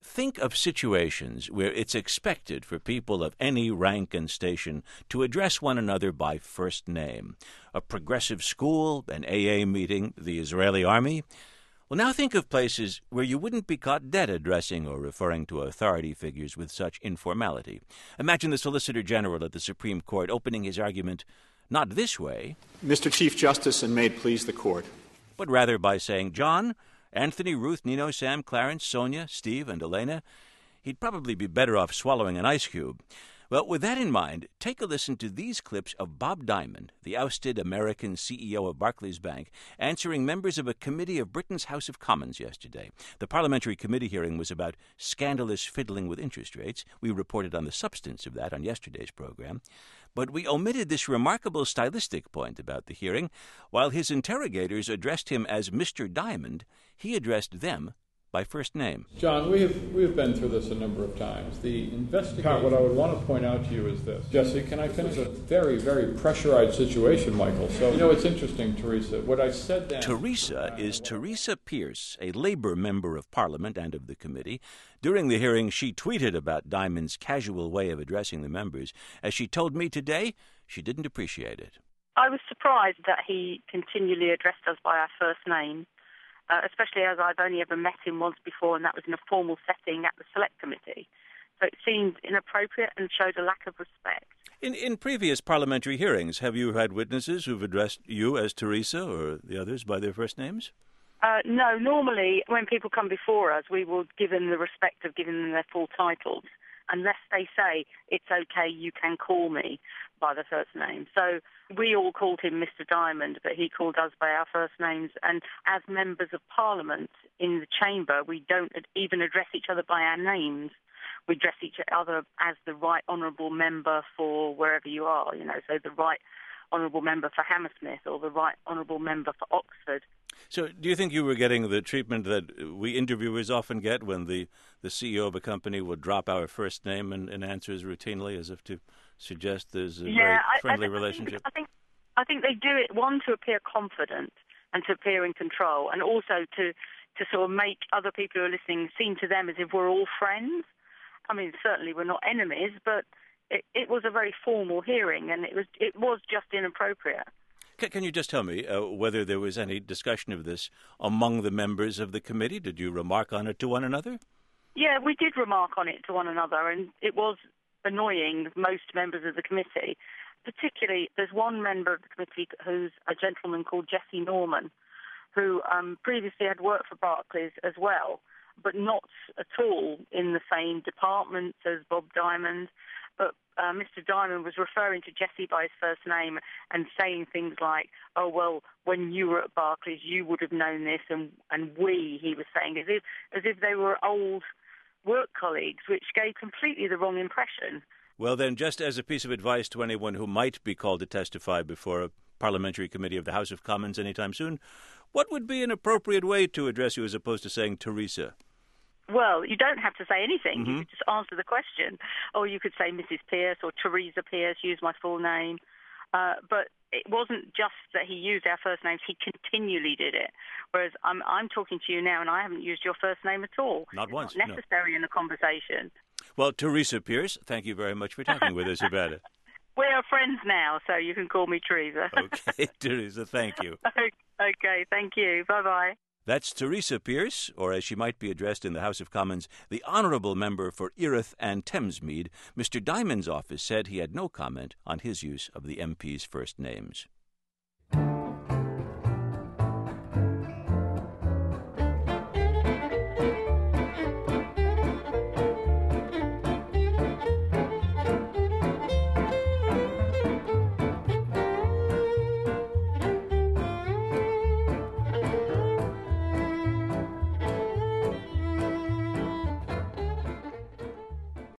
Think of situations where it's expected for people of any rank and station to address one another by first name. A progressive school, an AA meeting, the Israeli army. Well, now think of places where you wouldn't be caught dead addressing or referring to authority figures with such informality. Imagine the Solicitor General at the Supreme Court opening his argument not this way, Mr. Chief Justice, and may it please the Court, but rather by saying, John, Anthony, Ruth, Nino, Sam, Clarence, Sonia, Steve, and Elena. He'd probably be better off swallowing an ice cube. Well, with that in mind, take a listen to these clips of Bob Diamond, the ousted American CEO of Barclays Bank, answering members of a committee of Britain's House of Commons yesterday. The parliamentary committee hearing was about scandalous fiddling with interest rates. We reported on the substance of that on yesterday's program. But we omitted this remarkable stylistic point about the hearing. While his interrogators addressed him as Mr. Diamond, he addressed them by first name. John, we have been through this a number of times. The investigation... What I would want to point out to you is this. Jesse, can I finish? It's a very, very pressurized situation, Michael. So, it's interesting, Teresa. What I said then... Teresa is Teresa Pierce, a Labour member of Parliament and of the committee. During the hearing, she tweeted about Diamond's casual way of addressing the members. As she told me today, she didn't appreciate it. I was surprised that he continually addressed us by our first name. Especially as I've only ever met him once before, and that was in a formal setting at the Select Committee. So it seemed inappropriate and showed a lack of respect. In previous parliamentary hearings, have you had witnesses who've addressed you as Teresa or the others by their first names? No, normally when people come before us, we will give them the respect of giving them their full titles, unless they say, it's okay, you can call me by the first name. So we all called him Mr. Diamond, but he called us by our first names. And as members of Parliament in the chamber, we don't even address each other by our names. We address each other as the Right Honourable Member for wherever you are, so the Right Honourable Member for Hammersmith or the Right Honourable Member for Oxford. So do you think you were getting the treatment that we interviewers often get when the CEO of a company would drop our first name in answers routinely as if to suggest there's a very friendly relationship? I think they do it, one, to appear confident and to appear in control, and also to sort of make other people who are listening seem to them as if we're all friends. I mean, certainly we're not enemies, but it was a very formal hearing, and it was just inappropriate. Can you just tell me whether there was any discussion of this among the members of the committee? Did you remark on it to one another? Yeah, we did remark on it to one another, and it was annoying most members of the committee. Particularly, there's one member of the committee who's a gentleman called Jesse Norman, who previously had worked for Barclays as well, but not at all in the same department as Bob Diamond. But Mr. Diamond was referring to Jesse by his first name and saying things like, oh, well, when you were at Barclays, you would have known this, and he was saying, as if they were old work colleagues, which gave completely the wrong impression. Well, then, just as a piece of advice to anyone who might be called to testify before a parliamentary committee of the House of Commons anytime soon, what would be an appropriate way to address you as opposed to saying Teresa? Well, you don't have to say anything. Mm-hmm. You could just answer the question. Or you could say Mrs. Pierce or Teresa Pierce, use my full name. But it wasn't just that he used our first names. He continually did it. Whereas I'm talking to you now and I haven't used your first name at all. Not once. It's not necessary in a conversation. Well, Teresa Pierce, thank you very much for talking with us about it. We are friends now, so you can call me Teresa. Okay, Teresa, thank you. Okay, thank you. Bye-bye. That's Teresa Pierce, or as she might be addressed in the House of Commons, the Honourable Member for Erith and Thamesmead. Mr. Diamond's office said he had no comment on his use of the MP's first names.